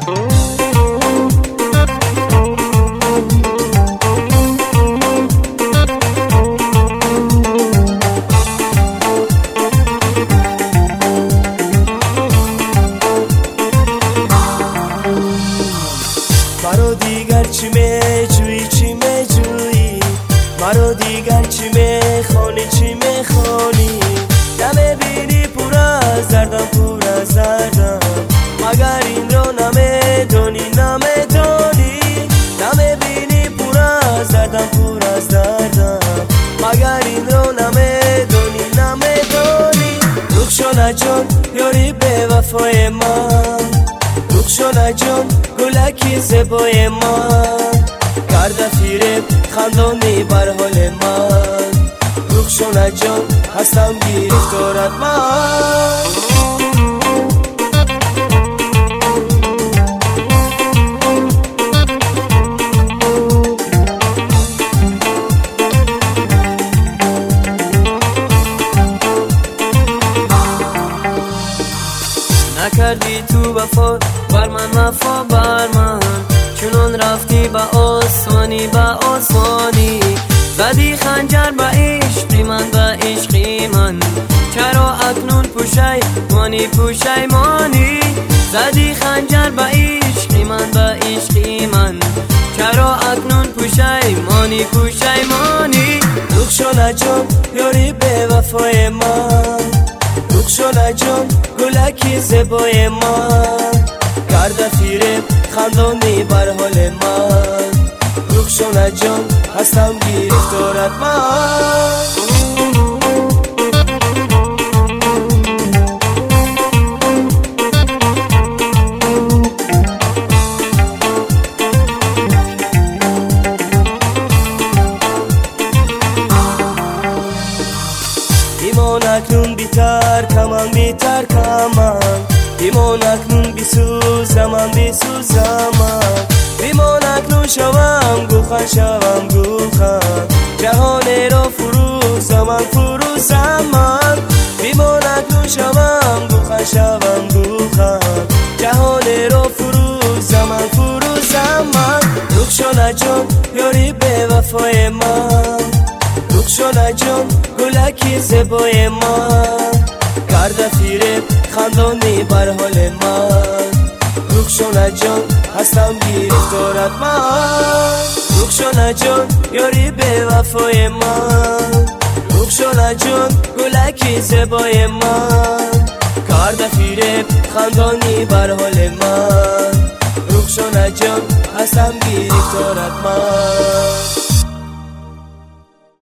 مرا دیگر چی میجویی چی میجویی، مرا دیگر چی میخوانی چی میخوانی، نمیبینی پر از دردم پر از دردم، مگر این رو نمیدونی نمیدونی، نمیبینی پر از دردم پر از دردم، مگر این رو نمیدونی نمیدونی. رخشانه جان یاری به وفای من، رخشانه جان گلکی زیبای من، کرده فریب خندانی بر حال من، رخشانه جان هستم گرفتارت من. نکردی تو وفا بر من وفا بر من، چنان رفتی به آسانی به آسانی، زدی خنجر به عشقی من به عشقی من، چرا اکنون پشیمانی پشیمانی، زدی خنجر به عشقی من به عشقی من، چرا اکنون پشیمانی پشیمانی. رخشانه جان یاری به وفای من، رخشانه جان گلکی زیبای من، کرده فریب خندانی بر حال من، رخشانه جان هستم گرفتارت من. ایمان اکنون بیتر کمان بیتر کمان، ایمان اکنون بیسوزم بیسوزم، ایمان اکنون شوم گوخن شوم گوخن، جهان را فروزم فروزم، ایمان اکنون شوم گوخن شوم گوخن، جهان را فروزم فروزم. رخشانه جان یاری به وفای من، رخشانه جان گلکی زیبای من، کرده فریب خندانی بر حال من، رخشانه جان هستم گرفتارت من، رخشانه جان یاری به وفای من، رخشانه جان گلکی زیبای من، کرده فریب خندانی بر حال من، رخشانه جان هستم گرفتارت من.